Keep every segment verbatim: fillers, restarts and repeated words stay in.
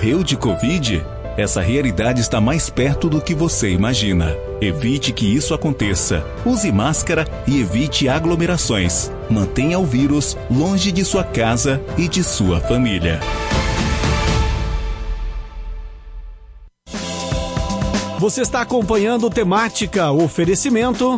morreu de Covid? Essa realidade está mais perto do que você imagina. Evite que isso aconteça. Use máscara e evite aglomerações. Mantenha o vírus longe de sua casa e de sua família. Você está acompanhando Temática, oferecimento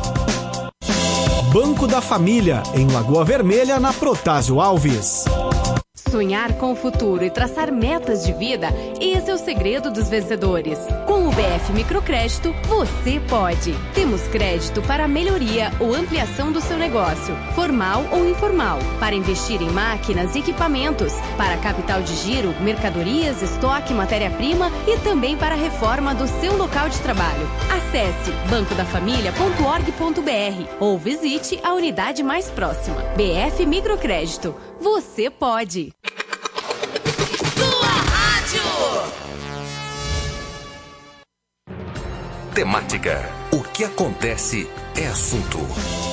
Banco da Família, em Lagoa Vermelha, na Protásio Alves. Sonhar com o futuro e traçar metas de vida, esse é o segredo dos vencedores. Com o B F Microcrédito, você pode. Temos crédito para melhoria ou ampliação do seu negócio, formal ou informal, para investir em máquinas e equipamentos, para capital de giro, mercadorias, estoque, matéria-prima e também para a reforma do seu local de trabalho. Acesse banco da família ponto org ponto b r ou visite a unidade mais próxima. B F Microcrédito. Você pode. Temática. O que acontece é assunto.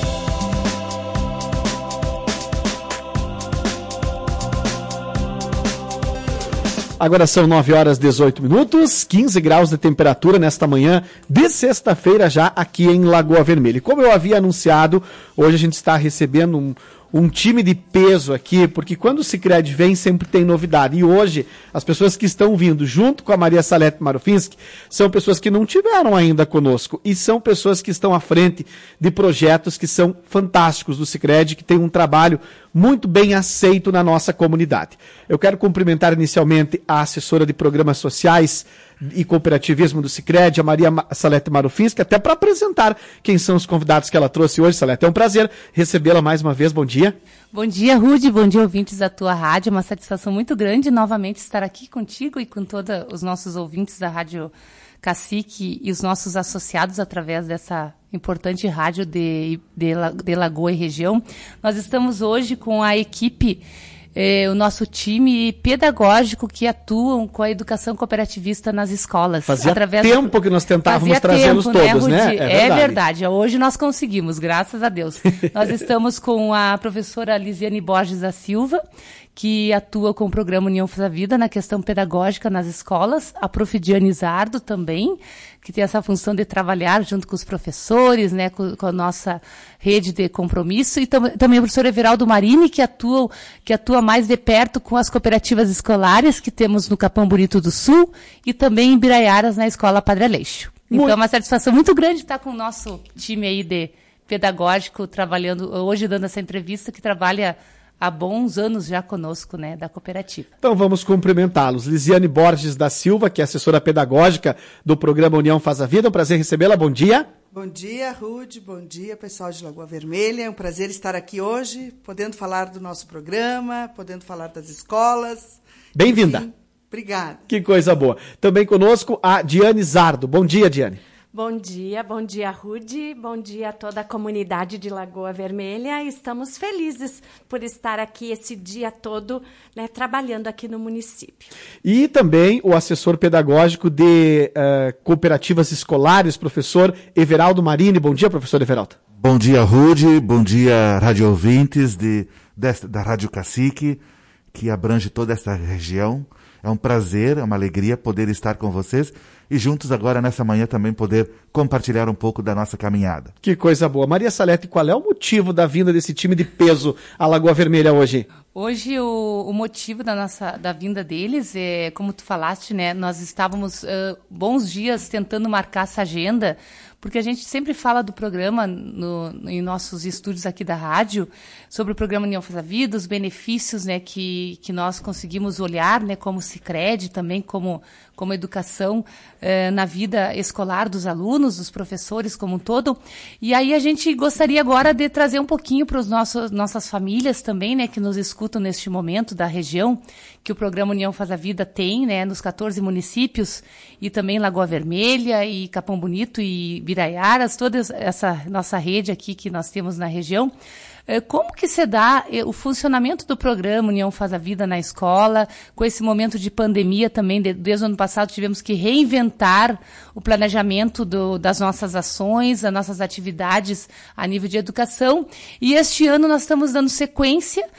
Agora são nove horas e dezoito minutos, quinze graus de temperatura nesta manhã de sexta-feira já aqui em Lagoa Vermelha. E como eu havia anunciado, hoje a gente está recebendo um, um time de peso aqui, porque quando o Sicredi vem sempre tem novidade. E hoje as pessoas que estão vindo junto com a Maria Salete Marufinski são pessoas que não tiveram ainda conosco e são pessoas que estão à frente de projetos que são fantásticos do Sicredi, que tem um trabalho muito bem aceito na nossa comunidade. Eu quero cumprimentar inicialmente a assessora de programas sociais e cooperativismo do Sicredi, a Maria Salete Marufinski, até para apresentar quem são os convidados que ela trouxe hoje. Salete, é um prazer recebê-la mais uma vez. Bom dia. Bom dia, Rude. Bom dia, ouvintes da tua rádio. É uma satisfação muito grande novamente estar aqui contigo e com todos os nossos ouvintes da Rádio Cacique e os nossos associados através dessa importante rádio de, de, de Lagoa e região. Nós estamos hoje com a equipe, eh, o nosso time pedagógico que atuam com a educação cooperativista nas escolas. Fazia através tempo do... que nós tentávamos trazê-los todos, né? né? É, verdade. é verdade. Hoje nós conseguimos, graças a Deus. Nós estamos com a professora Lisiane Borges da Silva, que atua com o programa União Faz a Vida na questão pedagógica nas escolas, a prof Diane Zardo também, que tem essa função de trabalhar junto com os professores, né, com, com a nossa rede de compromisso, e tam, também o professor Everaldo Marini, que atua, que atua mais de perto com as cooperativas escolares que temos no Capão Bonito do Sul e também em Biraiaras, na Escola Padre Aleixo. Então muito... é uma satisfação muito grande estar com o nosso time aí de pedagógico, trabalhando, hoje dando essa entrevista, que trabalha há bons anos já conosco, né, da cooperativa. Então vamos cumprimentá-los. Lisiane Borges da Silva, que é assessora pedagógica do programa União Faz a Vida. É um prazer recebê-la. Bom dia. Bom dia, Rude. Bom dia, pessoal de Lagoa Vermelha. É um prazer estar aqui hoje, podendo falar do nosso programa, podendo falar das escolas. Bem-vinda. Enfim, obrigada. Que coisa boa. Também conosco a Diane Zardo. Bom dia, Diane. Bom dia, bom dia, Rude, bom dia a toda a comunidade de Lagoa Vermelha. Estamos felizes por estar aqui esse dia todo, né, trabalhando aqui no município. E também o assessor pedagógico de uh, cooperativas escolares, professor Everaldo Marini. Bom dia, professor Everaldo. Bom dia, Rude, bom dia, rádio ouvintes de, desta, da Rádio Cacique, que abrange toda essa região. É um prazer, é uma alegria poder estar com vocês e juntos agora nessa manhã também poder compartilhar um pouco da nossa caminhada. Que coisa boa. Maria Salete, qual é o motivo da vinda desse time de peso à Lagoa Vermelha hoje? Hoje o, o motivo da nossa da vinda deles é, como tu falaste, né? Nós estávamos uh, bons dias tentando marcar essa agenda, porque a gente sempre fala do programa no, no, em nossos estúdios aqui da rádio, sobre o programa União Faz a Vida, os benefícios, né, que, que nós conseguimos olhar, né, como Sicredi, também como, como educação eh, na vida escolar dos alunos, dos professores como um todo. E aí a gente gostaria agora de trazer um pouquinho para os nossos nossas famílias também, né, que nos escutam neste momento da região, que o programa União Faz a Vida tem, né, nos quatorze municípios, e também Lagoa Vermelha e Capão Bonito e Biraiaras, toda essa nossa rede aqui que nós temos na região. Como que se dá o funcionamento do programa União Faz a Vida na escola, com esse momento de pandemia também, desde o ano passado tivemos que reinventar o planejamento do, das nossas ações, das nossas atividades a nível de educação, e este ano nós estamos dando sequência,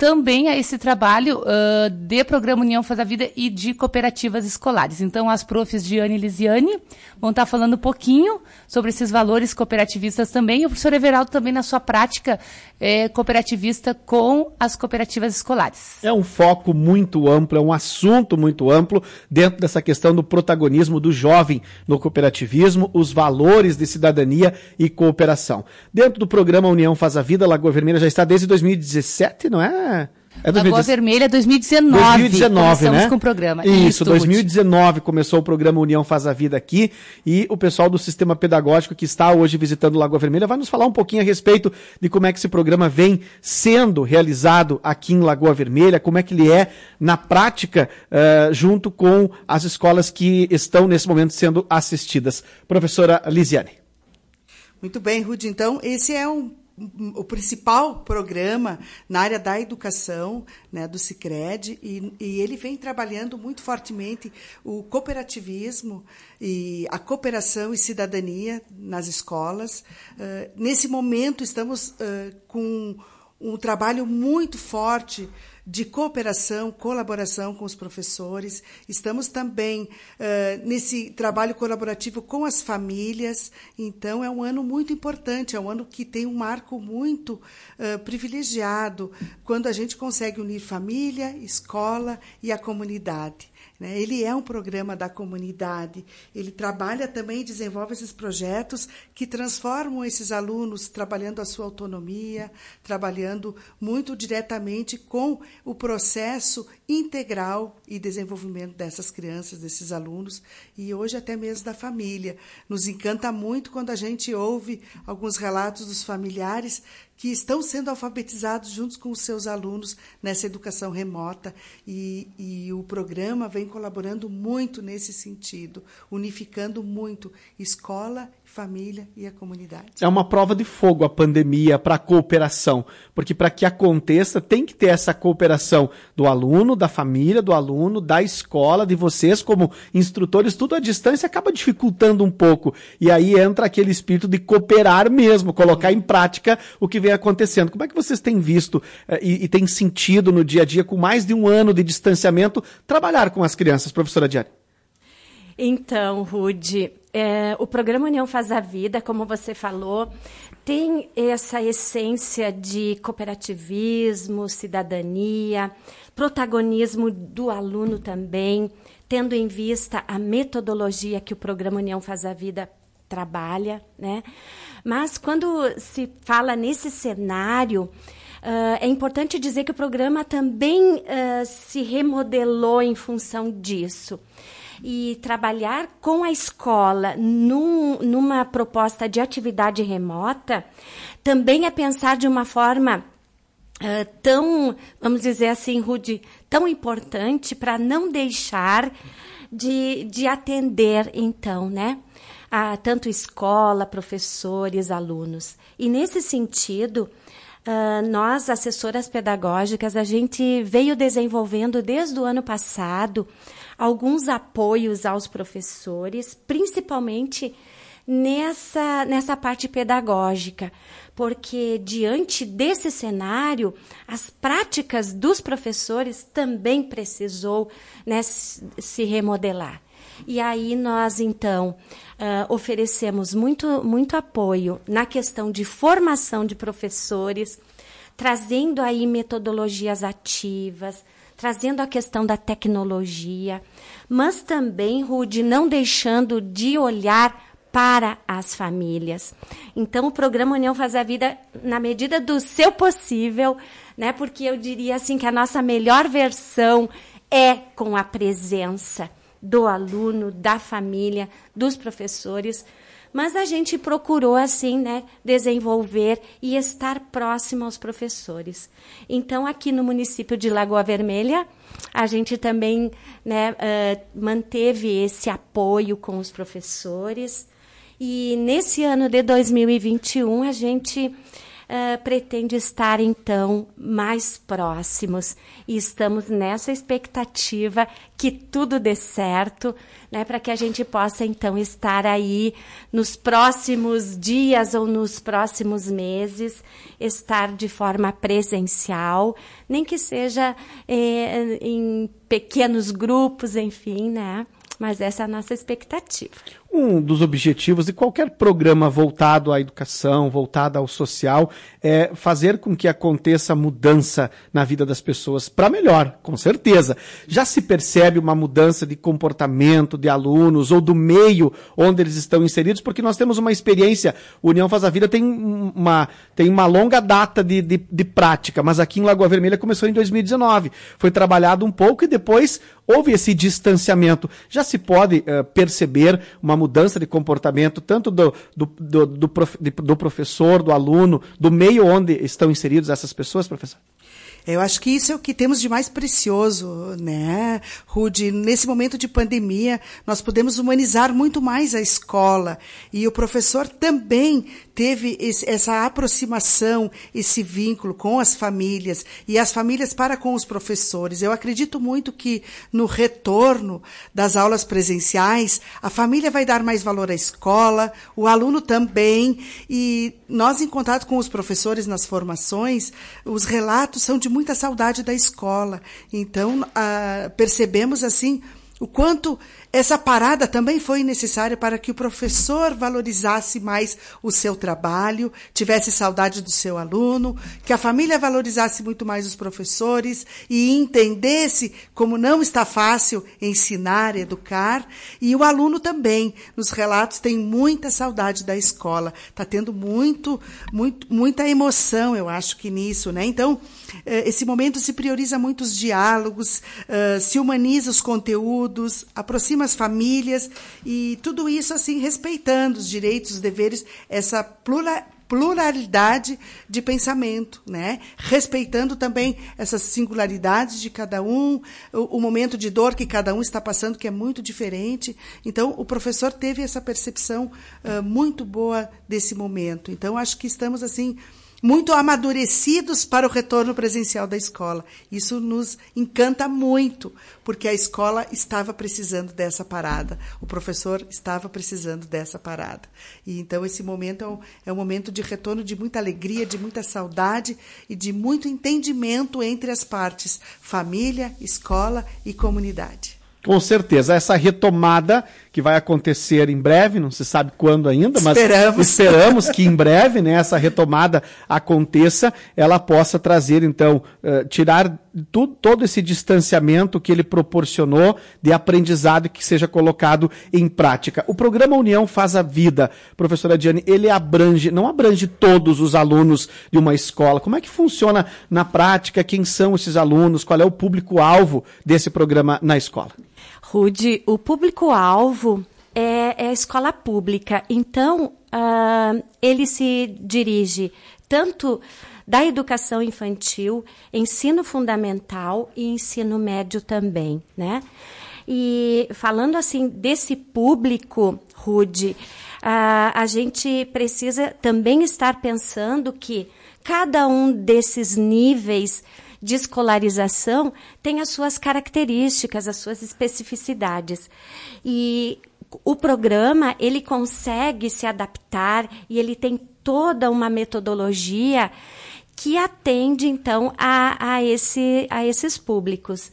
também a esse trabalho uh, de Programa União Faz a Vida e de cooperativas escolares. Então, as profs Diane e Lisiane vão estar falando um pouquinho sobre esses valores cooperativistas também, e o professor Everaldo também na sua prática é, cooperativista com as cooperativas escolares. É um foco muito amplo, é um assunto muito amplo dentro dessa questão do protagonismo do jovem no cooperativismo, os valores de cidadania e cooperação. Dentro do programa União Faz a Vida, Lagoa Vermelha já está desde dois mil e dezessete, não é? É Lagoa Vermelha dois mil e dezenove. dois mil e dezenove, começamos né? com o programa. Isso, Isso, dois mil e Ruth. dezenove começou o programa União Faz a Vida aqui, e o pessoal do Sistema Pedagógico que está hoje visitando Lagoa Vermelha vai nos falar um pouquinho a respeito de como é que esse programa vem sendo realizado aqui em Lagoa Vermelha, como é que ele é na prática, uh, junto com as escolas que estão nesse momento sendo assistidas. Professora Lisiane. Muito bem, Rudy. Então, esse é um o principal programa na área da educação, né, do Sicredi, e, e ele vem trabalhando muito fortemente o cooperativismo e a cooperação e cidadania nas escolas. Uh, nesse momento, estamos uh, com um trabalho muito forte de cooperação, colaboração com os professores. Estamos também uh, nesse trabalho colaborativo com as famílias. Então, é um ano muito importante, é um ano que tem um marco muito uh, privilegiado, quando a gente consegue unir família, escola e a comunidade. Ele é um programa da comunidade, ele trabalha também e desenvolve esses projetos que transformam esses alunos, trabalhando a sua autonomia, trabalhando muito diretamente com o processo integral e desenvolvimento dessas crianças, desses alunos, e hoje até mesmo da família. Nos encanta muito quando a gente ouve alguns relatos dos familiares que estão sendo alfabetizados juntos com os seus alunos nessa educação remota, e, e o programa vem colaborando muito nesse sentido, unificando muito escola, família e a comunidade. É uma prova de fogo a pandemia para a cooperação, porque para que aconteça tem que ter essa cooperação do aluno, da família, do aluno, da escola, de vocês como instrutores, tudo à distância acaba dificultando um pouco, e aí entra aquele espírito de cooperar mesmo, colocar em prática o que vem acontecendo. Como é que vocês têm visto eh, e, e têm sentido no dia a dia, com mais de um ano de distanciamento, trabalhar com as crianças, professora Diane? Então, Rudy, é, o programa União Faz a Vida, como você falou, tem essa essência de cooperativismo, cidadania, protagonismo do aluno também, tendo em vista a metodologia que o programa União Faz a Vida trabalha, né? Mas quando se fala nesse cenário, uh, é importante dizer que o programa também uh, se remodelou em função disso. E trabalhar com a escola num, numa proposta de atividade remota também é pensar de uma forma uh, tão, vamos dizer assim, Rudy, tão importante para não deixar de, de atender, então, né? A, tanto escola, professores, alunos. E nesse sentido, uh, nós, assessoras pedagógicas, a gente veio desenvolvendo desde o ano passado alguns apoios aos professores, principalmente nessa, nessa parte pedagógica, porque diante desse cenário, as práticas dos professores também precisou, né, se remodelar. E aí nós, então, uh, oferecemos muito, muito apoio na questão de formação de professores, trazendo aí metodologias ativas, trazendo a questão da tecnologia, mas também, Rudy, não deixando de olhar para as famílias. Então, o programa União Faz a Vida, na medida do seu possível, né, porque eu diria assim que a nossa melhor versão é com a presença do aluno, da família, dos professores, mas a gente procurou, assim, né, desenvolver e estar próximo aos professores. Então, aqui no município de Lagoa Vermelha, a gente também, né, uh, manteve esse apoio com os professores. E nesse ano de dois mil e vinte e um, a gente uh, pretende estar, então, mais próximos. E estamos nessa expectativa que tudo dê certo, né, para que a gente possa, então, estar aí nos próximos dias ou nos próximos meses, estar de forma presencial, nem que seja eh, em pequenos grupos, enfim, né? Mas essa é a nossa expectativa. Um dos objetivos de qualquer programa voltado à educação, voltado ao social, é fazer com que aconteça mudança na vida das pessoas para melhor, com certeza. Já se percebe uma mudança de comportamento de alunos ou do meio onde eles estão inseridos, porque nós temos uma experiência, o União Faz a Vida tem uma, tem uma longa data de, de, de prática, mas aqui em Lagoa Vermelha começou em dois mil e dezenove. Foi trabalhado um pouco e depois houve esse distanciamento. Já se pode uh, perceber uma mudança de comportamento, tanto do, do, do, do, prof, do professor, do aluno, do meio onde estão inseridos essas pessoas, professor? Eu acho que isso é o que temos de mais precioso, né, Rudy? Nesse momento de pandemia, nós podemos humanizar muito mais a escola. E o professor também teve esse, essa aproximação, esse vínculo com as famílias e as famílias para com os professores. Eu acredito muito que no retorno das aulas presenciais, a família vai dar mais valor à escola, o aluno também. E nós, em contato com os professores nas formações, os relatos são de muita saudade da escola. Então, ah, percebemos assim o quanto essa parada também foi necessária para que o professor valorizasse mais o seu trabalho, tivesse saudade do seu aluno, que a família valorizasse muito mais os professores e entendesse como não está fácil ensinar, educar, e o aluno também, nos relatos, tem muita saudade da escola. Está tendo muito, muito, muita emoção, eu acho que nisso, né? Então, esse momento se prioriza muito os diálogos, se humaniza os conteúdos, aproxima as famílias e tudo isso assim respeitando os direitos, os deveres, essa plura, pluralidade de pensamento, né? Respeitando também essas singularidades de cada um, o, o momento de dor que cada um está passando, que é muito diferente. Então, o professor teve essa percepção uh, muito boa desse momento. Então, acho que estamos assim muito amadurecidos para o retorno presencial da escola. Isso nos encanta muito, porque a escola estava precisando dessa parada, o professor estava precisando dessa parada. E então esse momento é um, é um momento de retorno de muita alegria, de muita saudade e de muito entendimento entre as partes, família, escola e comunidade. Com certeza, essa retomada que vai acontecer em breve, não se sabe quando ainda, mas esperamos, esperamos que em breve, né, essa retomada aconteça, ela possa trazer, então, uh, tirar tu, todo esse distanciamento que ele proporcionou de aprendizado que seja colocado em prática. O programa União Faz a Vida, professora Diane, ele abrange, não abrange todos os alunos de uma escola. Como é que funciona na prática? Quem são esses alunos? Qual é o público-alvo desse programa na escola? Rudy, o público-alvo é, é a escola pública. Então, uh, ele se dirige tanto da educação infantil, ensino fundamental e ensino médio também, né? E falando assim desse público, Rudy, uh, a gente precisa também estar pensando que cada um desses níveis de escolarização tem as suas características, as suas especificidades. E o programa, ele consegue se adaptar e ele tem toda uma metodologia que atende, então, a, a, esse, a esses públicos.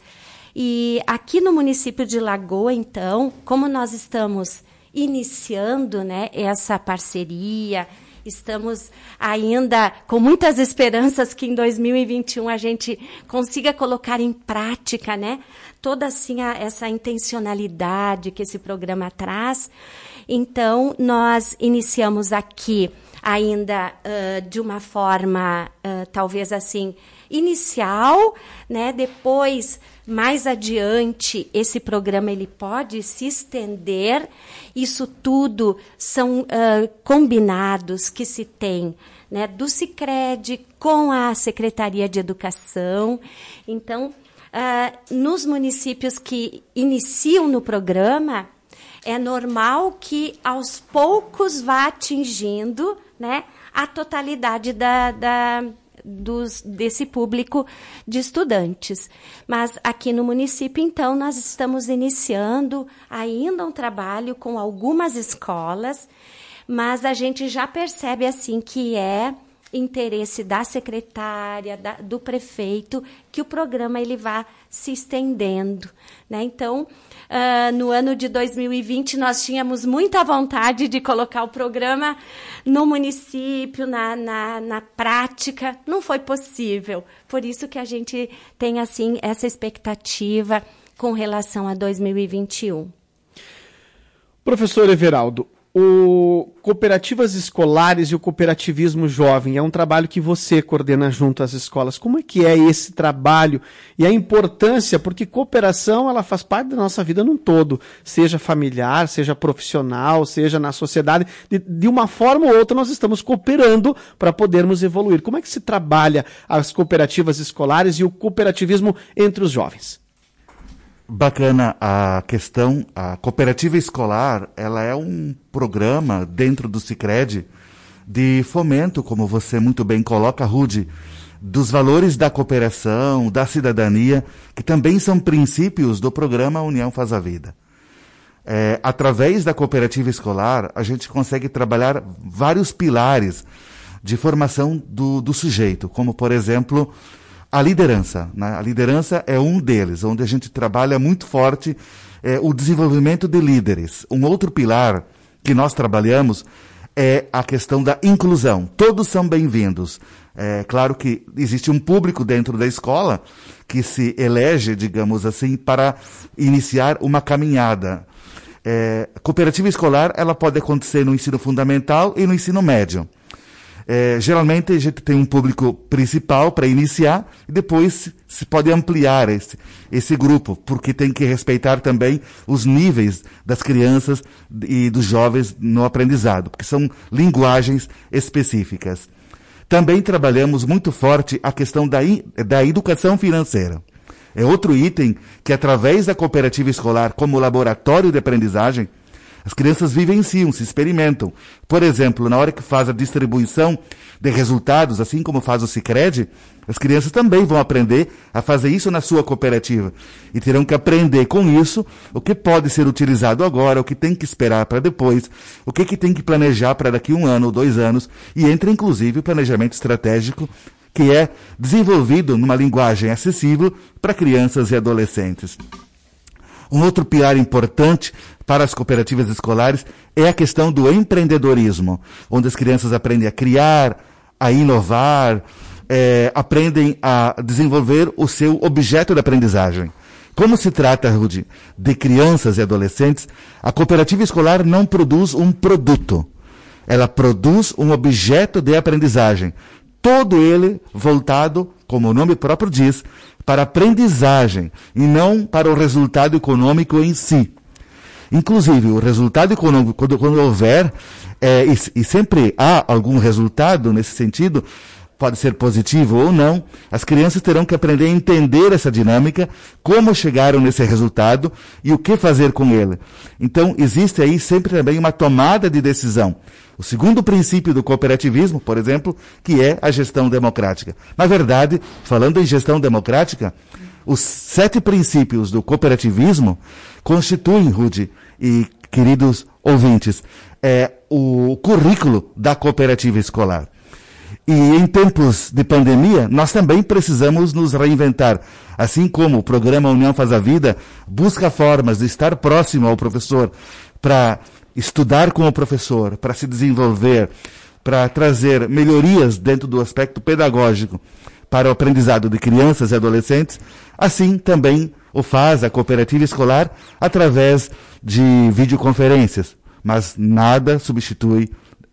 E aqui no município de Lagoa, então, como nós estamos iniciando, né, essa parceria, estamos ainda com muitas esperanças que em dois mil e vinte e um a gente consiga colocar em prática, né, toda assim a, essa intencionalidade que esse programa traz. Então, nós iniciamos aqui ainda uh, de uma forma, uh, talvez assim, inicial, né? Depois, mais adiante, esse programa ele pode se estender. Isso tudo são uh, combinados que se tem, né, do Sicredi com a Secretaria de Educação. Então, uh, nos municípios que iniciam no programa, é normal que aos poucos vá atingindo, né, a totalidade da, da, dos, desse público de estudantes. Mas aqui no município, então, nós estamos iniciando ainda um trabalho com algumas escolas, mas a gente já percebe assim que é interesse da secretária, da, do prefeito, que o programa ele vá se estendendo, né? Então, uh, no ano de dois mil e vinte, nós tínhamos muita vontade de colocar o programa no município, na, na, na prática. Não foi possível. Por isso que a gente tem, assim, essa expectativa com relação a dois mil e vinte e um. Professor Everaldo, o Cooperativas Escolares e o Cooperativismo Jovem é um trabalho que você coordena junto às escolas. Como é que é esse trabalho e a importância? Porque cooperação ela faz parte da nossa vida num todo, seja familiar, seja profissional, seja na sociedade. De, de uma forma ou outra nós estamos cooperando para podermos evoluir. Como é que se trabalha as cooperativas escolares e o cooperativismo entre os jovens? Bacana a questão. A cooperativa escolar, ela é um programa dentro do Sicredi de fomento, como você muito bem coloca, Rude, dos valores da cooperação, da cidadania, que também são princípios do programa União Faz a Vida. É, através da cooperativa escolar, a gente consegue trabalhar vários pilares de formação do, do sujeito, como, por exemplo, a liderança, né? A liderança é um deles, onde a gente trabalha muito forte é, o desenvolvimento de líderes. Um outro pilar que nós trabalhamos é a questão da inclusão. Todos são bem-vindos. É claro que existe um público dentro da escola que se elege, digamos assim, para iniciar uma caminhada. É, a cooperativa escolar ela pode acontecer no ensino fundamental e no ensino médio. É, geralmente a gente tem um público principal para iniciar e depois se pode ampliar esse, esse grupo, porque tem que respeitar também os níveis das crianças e dos jovens no aprendizado, porque são linguagens específicas. Também trabalhamos muito forte a questão da, da educação financeira. É outro item que, através da cooperativa escolar como laboratório de aprendizagem, as crianças vivenciam, se experimentam. Por exemplo, na hora que faz a distribuição de resultados, assim como faz o Sicredi, as crianças também vão aprender a fazer isso na sua cooperativa. E terão que aprender com isso o que pode ser utilizado agora, o que tem que esperar para depois, o que, que tem que planejar para daqui um ano ou dois anos. E entra, inclusive, o planejamento estratégico, que é desenvolvido numa linguagem acessível para crianças e adolescentes. Um outro pilar importante para as cooperativas escolares é a questão do empreendedorismo, onde as crianças aprendem a criar, a inovar, é, aprendem a desenvolver o seu objeto de aprendizagem. Como se trata, Rudy, de crianças e adolescentes, a cooperativa escolar não produz um produto. Ela produz um objeto de aprendizagem. Todo ele voltado, como o nome próprio diz, para aprendizagem e não para o resultado econômico em si. Inclusive, o resultado econômico, quando, quando houver, é, e, e sempre há algum resultado nesse sentido, pode ser positivo ou não, as crianças terão que aprender a entender essa dinâmica, como chegaram nesse resultado e o que fazer com ele. Então, existe aí sempre também uma tomada de decisão. O segundo princípio do cooperativismo, por exemplo, que é a gestão democrática. Na verdade, falando em gestão democrática, os sete princípios do cooperativismo constituem, Rudy e queridos ouvintes, é, o currículo da cooperativa escolar. E em tempos de pandemia, nós também precisamos nos reinventar. Assim como o programa União Faz a Vida busca formas de estar próximo ao professor para estudar com o professor, para se desenvolver, para trazer melhorias dentro do aspecto pedagógico para o aprendizado de crianças e adolescentes, assim também o faz a cooperativa escolar através de videoconferências. Mas nada substitui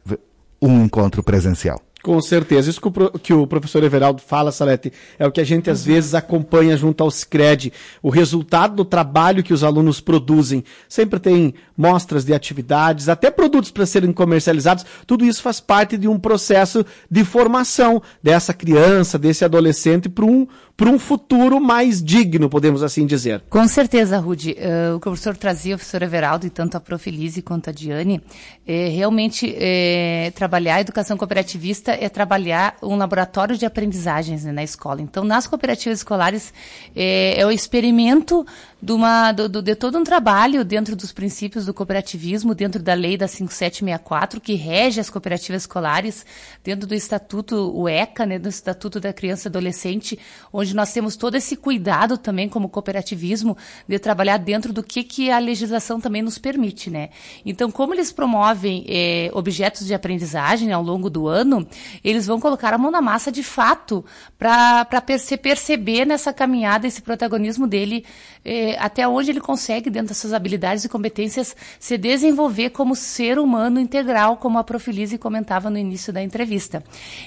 um encontro presencial. Com certeza. Isso que o, que o professor Everaldo fala, Salete, é o que a gente às vezes acompanha junto ao Sicredi. O resultado do trabalho que os alunos produzem. Sempre tem mostras de atividades, até produtos para serem comercializados. Tudo isso faz parte de um processo de formação dessa criança, desse adolescente para um, para um futuro mais digno, podemos assim dizer. Com certeza, Rudy. Uh, o que o professor trazia, o professor Everaldo, e tanto a Profilise quanto a Diane, é, realmente é, trabalhar a educação cooperativista é trabalhar um laboratório de aprendizagens, né, na escola. Então, nas cooperativas escolares, é, é o experimento de, uma, do, do, de todo um trabalho dentro dos princípios do cooperativismo, dentro da lei da cinco sete seis quatro, que rege as cooperativas escolares, dentro do Estatuto, o ECA, né, do Estatuto da Criança e Adolescente, onde nós temos todo esse cuidado também, como cooperativismo, de trabalhar dentro do que, que a legislação também nos permite, né? Então, como eles promovem eh, objetos de aprendizagem ao longo do ano, eles vão colocar a mão na massa de fato para se perceber nessa caminhada, esse protagonismo dele, eh, até onde ele consegue, dentro das suas habilidades e competências, se desenvolver como ser humano integral, como a Profilise comentava no início da entrevista.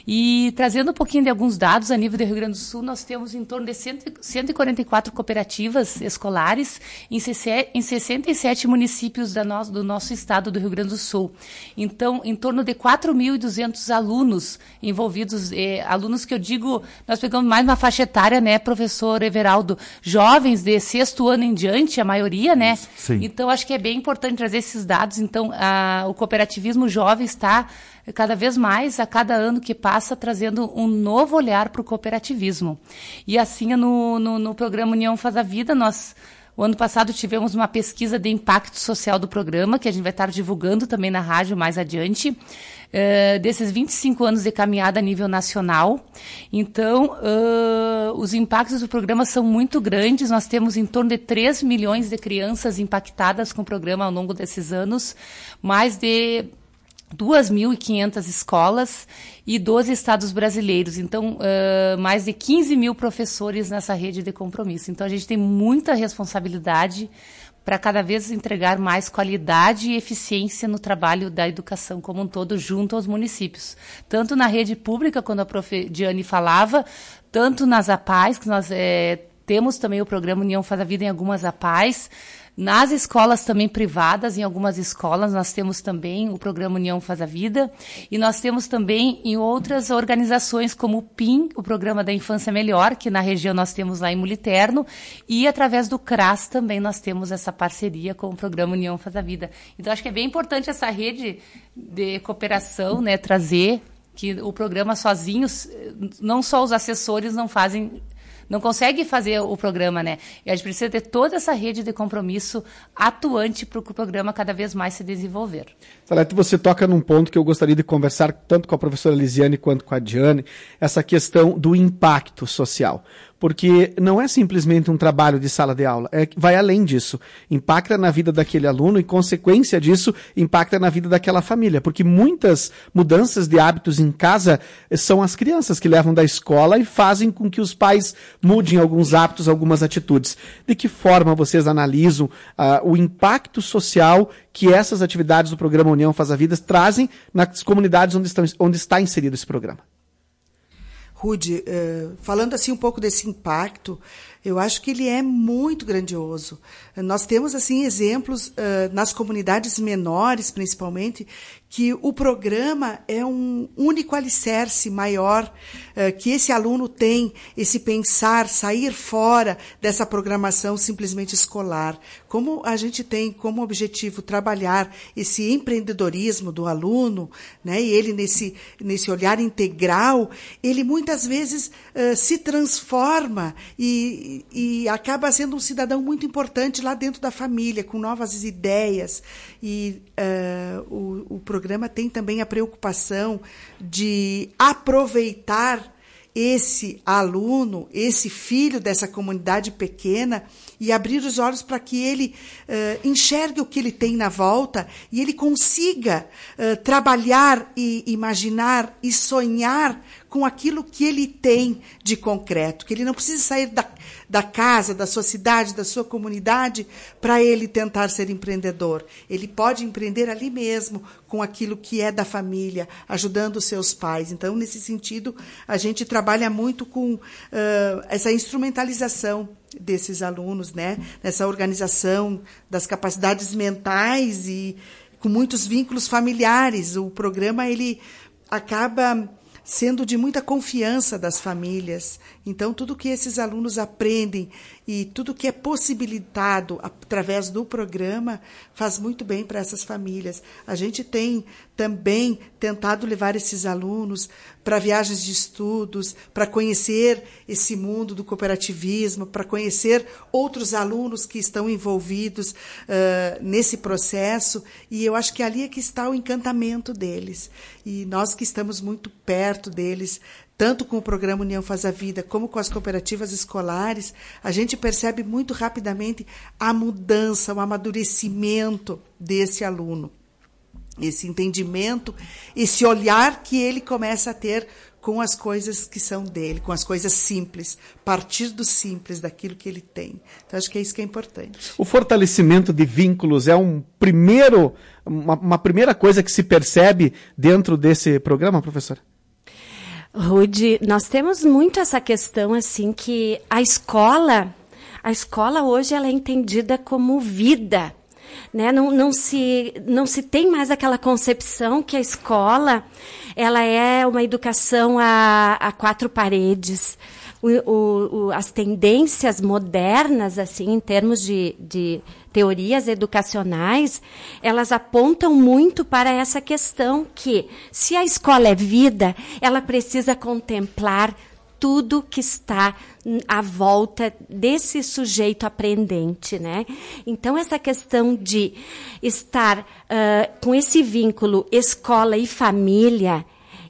E trazendo um pouquinho de alguns dados, a nível do Rio Grande do Sul, nós temos em torno de cento e quarenta e quatro cooperativas escolares em sessenta e sete municípios da no, do nosso estado do Rio Grande do Sul. Então, em torno de quatro mil e duzentos alunos envolvidos, eh, alunos que eu digo, nós pegamos mais uma faixa etária, né, professor Everaldo, jovens de sexto ano em diante, a maioria, né? Sim. Então, acho que é bem importante trazer esses dados. Então, a, o cooperativismo jovem está cada vez mais, a cada ano que passa, trazendo um novo olhar para o cooperativismo. E assim, no, no, no programa União Faz a Vida, nós, o ano passado, tivemos uma pesquisa de impacto social do programa, que a gente vai estar divulgando também na rádio mais adiante, uh, desses vinte e cinco anos de caminhada a nível nacional. Então, uh, os impactos do programa são muito grandes. Nós temos em torno de três milhões de crianças impactadas com o programa ao longo desses anos, mais de duas mil e quinhentas escolas e doze estados brasileiros. Então, uh, mais de quinze mil professores nessa rede de compromisso. Então, a gente tem muita responsabilidade para cada vez entregar mais qualidade e eficiência no trabalho da educação como um todo, junto aos municípios. Tanto na rede pública, quando a prof Diane falava, tanto nas A P A S, que nós é, temos também o programa União Faz a Vida em algumas A P A S. Nas escolas também privadas, em algumas escolas, nós temos também o programa União Faz a Vida, e nós temos também em outras organizações como o P I M, o Programa da Infância Melhor, que na região nós temos lá em Muliterno, e através do C R A S também nós temos essa parceria com o programa União Faz a Vida. Então, acho que é bem importante essa rede de cooperação, né, trazer que o programa sozinhos, não só os assessores não fazem... não consegue fazer o programa, né? E a gente precisa ter toda essa rede de compromisso atuante para o programa cada vez mais se desenvolver. Salete, você toca num ponto que eu gostaria de conversar tanto com a professora Lisiane quanto com a Diane, essa questão do impacto social. Porque não é simplesmente um trabalho de sala de aula, é, vai além disso. Impacta na vida daquele aluno e, consequência disso, impacta na vida daquela família. Porque muitas mudanças de hábitos em casa são as crianças que levam da escola e fazem com que os pais mudem alguns hábitos, algumas atitudes. De que forma vocês analisam uh, o impacto social que essas atividades do programa União Faz a Vida trazem nas comunidades onde, estão, onde está inserido esse programa? Rudy, uh, falando assim um pouco desse impacto, eu acho que ele é muito grandioso. Nós temos assim exemplos uh, nas comunidades menores, principalmente, que o programa é um único alicerce maior uh, que esse aluno tem, esse pensar, sair fora dessa programação simplesmente escolar. Como a gente tem como objetivo trabalhar esse empreendedorismo do aluno, né, e ele nesse, nesse olhar integral, ele muitas vezes uh, se transforma e, e acaba sendo um cidadão muito importante lá dentro da família, com novas ideias. E uh, o, o programa tem também a preocupação de aproveitar esse aluno, esse filho dessa comunidade pequena e abrir os olhos para que ele uh, enxergue o que ele tem na volta e ele consiga uh, trabalhar e imaginar e sonhar com aquilo que ele tem de concreto, que ele não precisa sair da, da casa, da sua cidade, da sua comunidade para ele tentar ser empreendedor. Ele pode empreender ali mesmo, com aquilo que é da família, ajudando os seus pais. Então, nesse sentido, a gente trabalha muito com uh, essa instrumentalização desses alunos, né? Nessa organização das capacidades mentais e com muitos vínculos familiares. O programa ele acaba sendo de muita confiança das famílias. Então, tudo que esses alunos aprendem e tudo que é possibilitado através do programa faz muito bem para essas famílias. A gente tem também tentado levar esses alunos para viagens de estudos, para conhecer esse mundo do cooperativismo, para conhecer outros alunos que estão envolvidos uh, nesse processo, e eu acho que ali é que está o encantamento deles. E nós que estamos muito perto deles, tanto com o programa União Faz a Vida, como com as cooperativas escolares, a gente percebe muito rapidamente a mudança, o amadurecimento desse aluno. Esse entendimento, esse olhar que ele começa a ter com as coisas que são dele, com as coisas simples, partir do simples, daquilo que ele tem. Então, acho que é isso que é importante. O fortalecimento de vínculos é um primeiro, uma, uma primeira coisa que se percebe dentro desse programa, professora? Rude, nós temos muito essa questão, assim, que a escola, a escola hoje ela é entendida como vida. Né? Não, não, se, não se tem mais aquela concepção que a escola ela é uma educação a, a quatro paredes. O, o, o, as tendências modernas, assim, em termos de, de teorias educacionais, elas apontam muito para essa questão que, se a escola é vida, ela precisa contemplar tudo que está à volta desse sujeito aprendente, né? Então, essa questão de estar uh, com esse vínculo escola e família,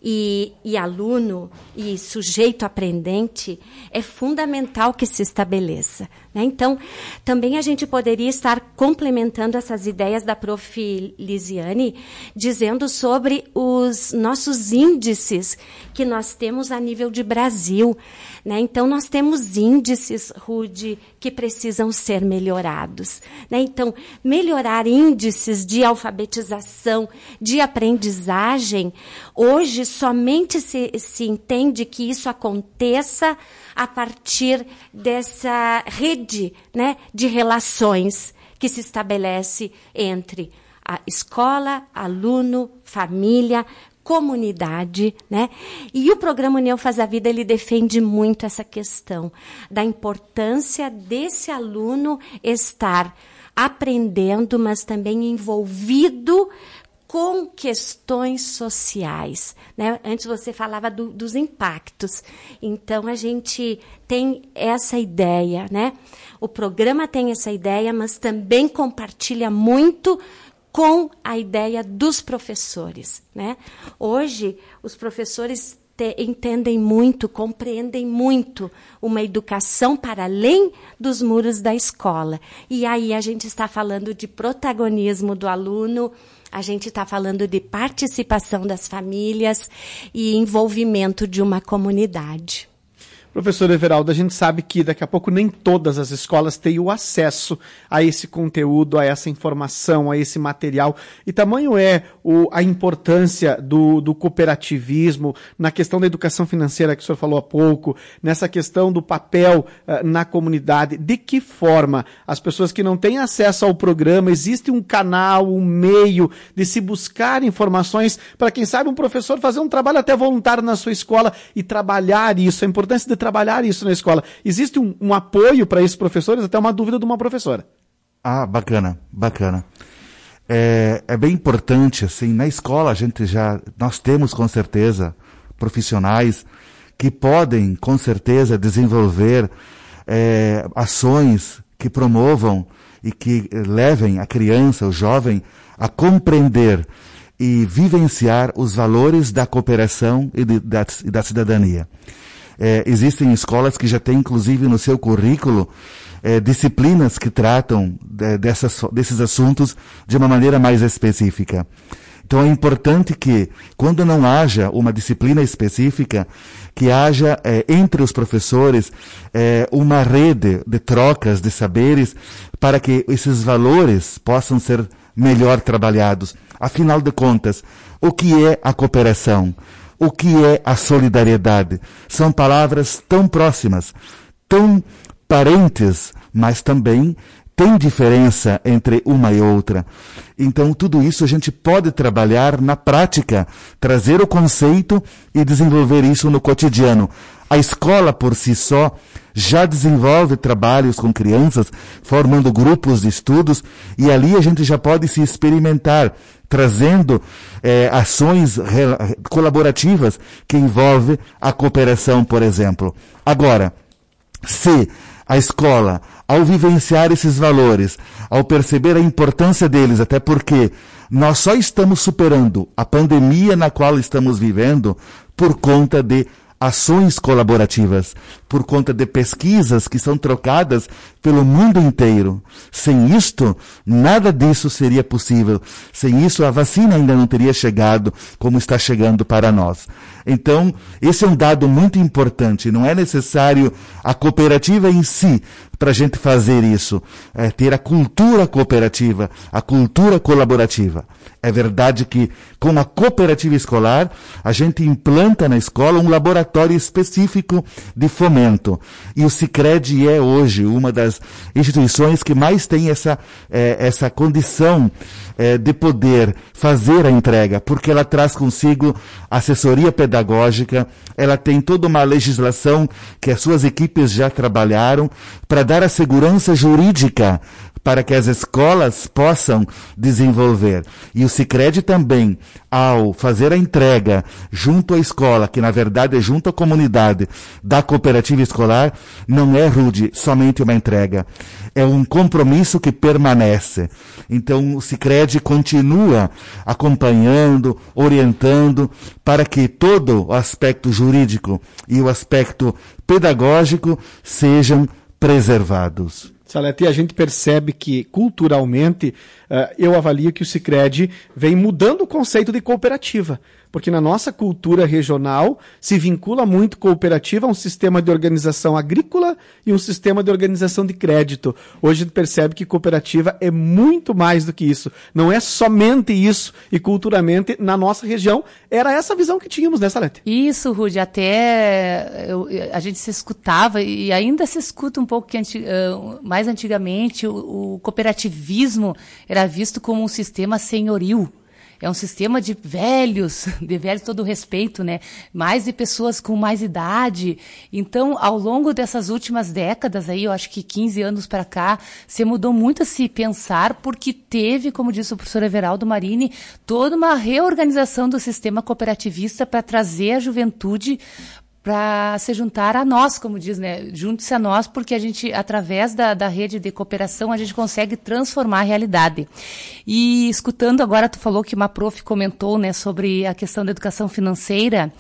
e, e aluno e sujeito aprendente, é fundamental que se estabeleça. Né? Então, também a gente poderia estar complementando essas ideias da Prof Lisiane, dizendo sobre os nossos índices que nós temos a nível de Brasil. Né? Então, nós temos índices, Rude, que precisam ser melhorados. Né? Então, melhorar índices de alfabetização, de aprendizagem, hoje somente se, se entende que isso aconteça a partir dessa rede, né, de relações que se estabelece entre a escola, aluno, família, comunidade, né? E o programa União Faz a Vida, ele defende muito essa questão da importância desse aluno estar aprendendo, mas também envolvido com questões sociais. Né? Antes você falava do, dos impactos. Então, a gente tem essa ideia, né? O programa tem essa ideia, mas também compartilha muito com a ideia dos professores. Né? Hoje, os professores te, entendem muito, compreendem muito uma educação para além dos muros da escola. E aí a gente está falando de protagonismo do aluno, a gente está falando de participação das famílias e envolvimento de uma comunidade. Professor Everaldo, a gente sabe que daqui a pouco nem todas as escolas têm o acesso a esse conteúdo, a essa informação, a esse material. E tamanho é o, a importância do, do cooperativismo na questão da educação financeira que o senhor falou há pouco, nessa questão do papel uh, na comunidade. De que forma as pessoas que não têm acesso ao programa, existe um canal, um meio de se buscar informações para, quem sabe, um professor fazer um trabalho até voluntário na sua escola e trabalhar isso, a importância de trabalhar isso na escola. Existe um, um apoio para esses professores? Até uma dúvida de uma professora. Ah, bacana, bacana. É, é bem importante, assim, na escola a gente já, nós temos com certeza profissionais que podem com certeza desenvolver é, ações que promovam e que levem a criança, o jovem, a compreender e vivenciar os valores da cooperação e, de, da, e da cidadania. É, existem escolas que já têm, inclusive, no seu currículo, é, disciplinas que tratam de, dessas, desses assuntos de uma maneira mais específica. Então, é importante que, quando não haja uma disciplina específica, que haja, é, entre os professores, é, uma rede de trocas de saberes para que esses valores possam ser melhor trabalhados. Afinal de contas, o que é a cooperação? O que é a solidariedade? São palavras tão próximas, tão parentes, mas também tem diferença entre uma e outra. Então, tudo isso a gente pode trabalhar na prática, trazer o conceito e desenvolver isso no cotidiano. A escola, por si só, já desenvolve trabalhos com crianças, formando grupos de estudos, e ali a gente já pode se experimentar, trazendo eh, ações colaborativas que envolvem a cooperação, por exemplo. Agora, se a escola, ao vivenciar esses valores, ao perceber a importância deles, até porque nós só estamos superando a pandemia na qual estamos vivendo por conta de ações colaborativas, por conta de pesquisas que são trocadas pelo mundo inteiro. Sem isto, nada disso seria possível. Sem isso, a vacina ainda não teria chegado como está chegando para nós. Então, esse é um dado muito importante. Não é necessário a cooperativa em si para a gente fazer isso. É ter a cultura cooperativa, a cultura colaborativa. É verdade que com a cooperativa escolar, a gente implanta na escola um laboratório específico de fomento. E o Sicredi é hoje uma das instituições que mais tem essa, eh, essa condição eh, de poder fazer a entrega, porque ela traz consigo assessoria pedagógica, ela tem toda uma legislação que as suas equipes já trabalharam para dar a segurança jurídica para que as escolas possam desenvolver. E o Sicredi também, ao fazer a entrega junto à escola, que na verdade é junto à comunidade da cooperativa escolar, não é, Rude, somente uma entrega. É um compromisso que permanece. Então o Sicredi continua acompanhando, orientando, para que todo o aspecto jurídico e o aspecto pedagógico sejam preservados. Salete, a gente percebe que, culturalmente, uh, eu avalio que o Sicredi vem mudando o conceito de cooperativa, porque na nossa cultura regional se vincula muito cooperativa a um sistema de organização agrícola e um sistema de organização de crédito. Hoje a gente percebe que cooperativa é muito mais do que isso. Não é somente isso, e culturalmente, na nossa região, era essa visão que tínhamos, né, Salete? Isso, Rude, até eu, a gente se escutava, e ainda se escuta um pouco que anti, uh, mais antigamente o, o cooperativismo era visto como um sistema senhoril. É um sistema de velhos, de velhos todo respeito, né? Mais de pessoas com mais idade. Então, ao longo dessas últimas décadas aí, eu acho que quinze anos para cá, se mudou muito a se pensar, porque teve, como disse o professor Everaldo Marini, toda uma reorganização do sistema cooperativista para trazer a juventude para se juntar a nós, como diz, né? Junte-se a nós, porque a gente, através da, da rede de cooperação, a gente consegue transformar a realidade. E escutando agora, tu falou que uma prof comentou, né, sobre a questão da educação financeira.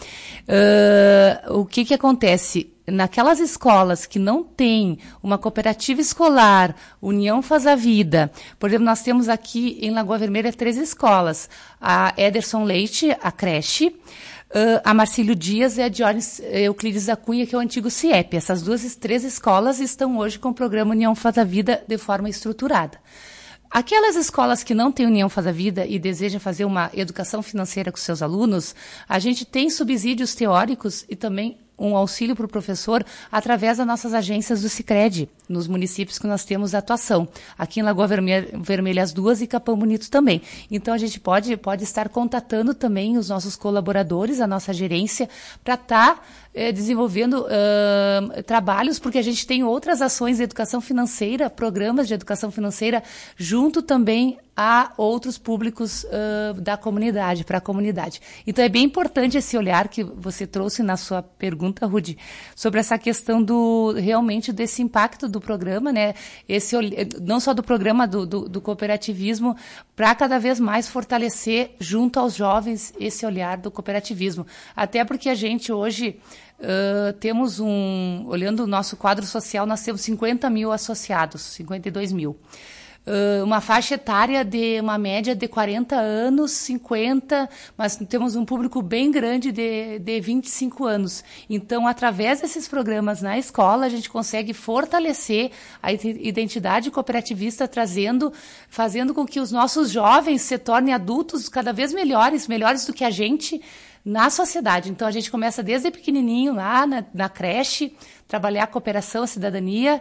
Uh, o que que acontece? Naquelas escolas que não têm uma cooperativa escolar, União Faz a Vida, por exemplo, nós temos aqui em Lagoa Vermelha três escolas. A Ederson Leite, a creche, Uh, a Marcílio Dias e a Dionis Euclides da Cunha, que é o antigo CIEP. Essas duas, três escolas estão hoje com o programa União Faz a Vida de forma estruturada. Aquelas escolas que não têm União Faz a Vida e desejam fazer uma educação financeira com seus alunos, a gente tem subsídios teóricos e também um auxílio para o professor através das nossas agências do Sicredi, nos municípios que nós temos atuação. Aqui em Lagoa Vermelha, Vermelha as duas e Capão Bonito também. Então a gente pode, pode estar contatando também os nossos colaboradores, a nossa gerência, para estar tá, eh, desenvolvendo uh, trabalhos, porque a gente tem outras ações de educação financeira, programas de educação financeira, junto também a outros públicos uh, da comunidade, para a comunidade. Então é bem importante esse olhar que você trouxe na sua pergunta, Rude, sobre essa questão do, realmente desse impacto do programa, né? Esse, não só do programa do, do, do cooperativismo, para cada vez mais fortalecer junto aos jovens esse olhar do cooperativismo. Até porque a gente hoje uh, temos um, olhando o nosso quadro social, nós temos cinquenta mil associados, cinquenta e dois mil. Uh, uma faixa etária de uma média de quarenta anos, cinquenta, mas temos um público bem grande de, de vinte e cinco anos. Então, através desses programas na escola, a gente consegue fortalecer a identidade cooperativista, trazendo, fazendo com que os nossos jovens se tornem adultos cada vez melhores, melhores do que a gente na sociedade. Então, a gente começa desde pequenininho, lá na, na creche, trabalhar a cooperação, a cidadania,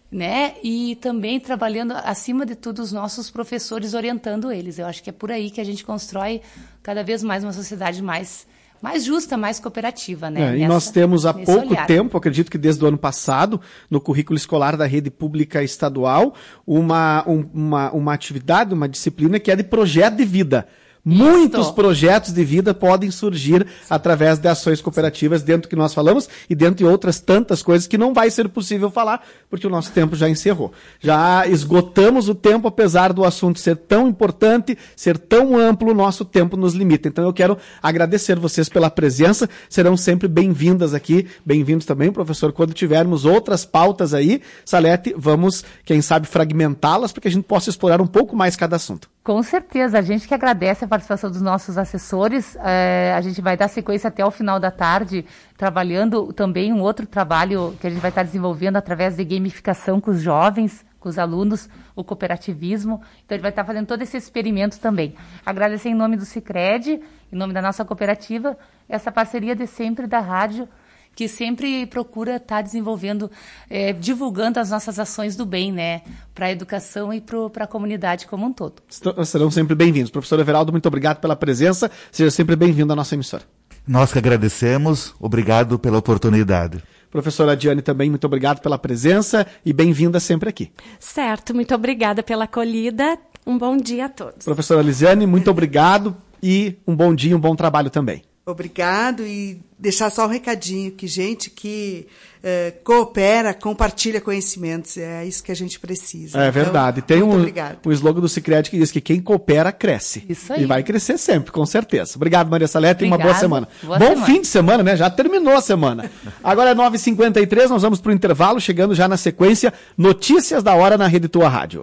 né? E também trabalhando, acima de tudo, os nossos professores, orientando eles. Eu acho que é por aí que a gente constrói cada vez mais uma sociedade mais, mais justa, mais cooperativa, né? É, Nessa, e nós temos há pouco olhar. tempo, acredito que desde o ano passado, no currículo escolar da rede pública estadual, uma, um, uma, uma atividade, uma disciplina que é de projeto de vida. Muitos Isso. projetos de vida podem surgir através de ações cooperativas dentro do que nós falamos e dentro de outras tantas coisas que não vai ser possível falar, porque o nosso tempo já encerrou. Já esgotamos o tempo, apesar do assunto ser tão importante, ser tão amplo, o nosso tempo nos limita. Então eu quero agradecer vocês pela presença, serão sempre bem-vindas aqui, bem-vindos também, professor, quando tivermos outras pautas aí, Salete, vamos, quem sabe, fragmentá-las para que a gente possa explorar um pouco mais cada assunto. Com certeza, a gente que agradece a participação dos nossos assessores, é, a gente vai dar sequência até o final da tarde, trabalhando também um outro trabalho que a gente vai estar desenvolvendo através de gamificação com os jovens, com os alunos, o cooperativismo, então a gente vai estar fazendo todo esse experimento também. Agradecer em nome do Sicredi, em nome da nossa cooperativa, essa parceria de sempre da rádio, que sempre procura estar desenvolvendo, é, divulgando as nossas ações do bem, né, para a educação e para a comunidade como um todo. Serão sempre bem-vindos. Professor Everaldo, muito obrigado pela presença. Seja sempre bem-vindo à nossa emissora. Nós que agradecemos. Obrigado pela oportunidade. Professora Diane, também muito obrigado pela presença e bem-vinda sempre aqui. Certo, muito obrigada pela acolhida. Um bom dia a todos. Professora Lisiane, muito obrigado e um bom dia, um bom trabalho também. Obrigado, e deixar só um recadinho, que gente que eh, coopera, compartilha conhecimentos, é isso que a gente precisa. É verdade. Tem muito um, obrigado. um slogan do Sicredi que diz que quem coopera, cresce. Isso aí. E vai crescer sempre, com certeza. Obrigado, Maria Salete, e uma boa Obrigado. semana. Boa Bom semana. fim de semana, né? Já terminou a semana. Agora é nove e cinquenta e três, nós vamos para o intervalo, chegando já na sequência, notícias da hora na Rede Tua Rádio.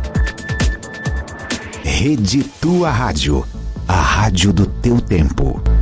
Rede Tua Rádio, a rádio do teu tempo.